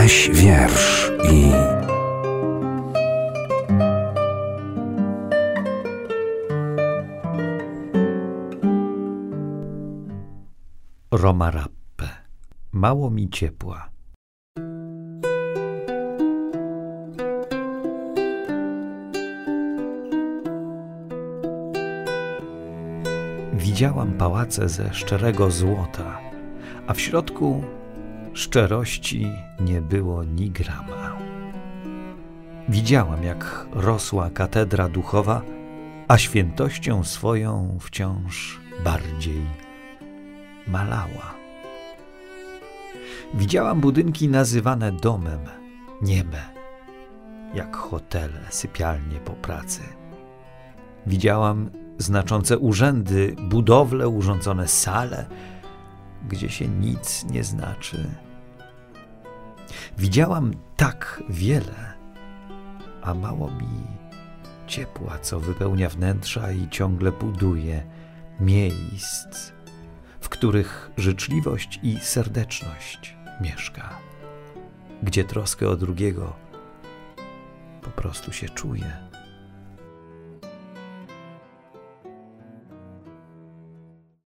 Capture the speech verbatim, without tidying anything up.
Jaś wiersz i... Roma Rappe. Mało mi ciepła. Widziałam pałace ze szczerego złota, a w środku szczerości nie było ni grama. Widziałam, jak rosła katedra duchowa, a świętością swoją wciąż bardziej malała. Widziałam budynki nazywane domem, niebem, jak hotele, sypialnie po pracy. Widziałam znaczące urzędy, budowle, urządzone sale, gdzie się nic nie znaczy. Widziałam tak wiele, a mało mi ciepła, co wypełnia wnętrza i ciągle buduje miejsc, w których życzliwość i serdeczność mieszka, gdzie troskę o drugiego po prostu się czuje.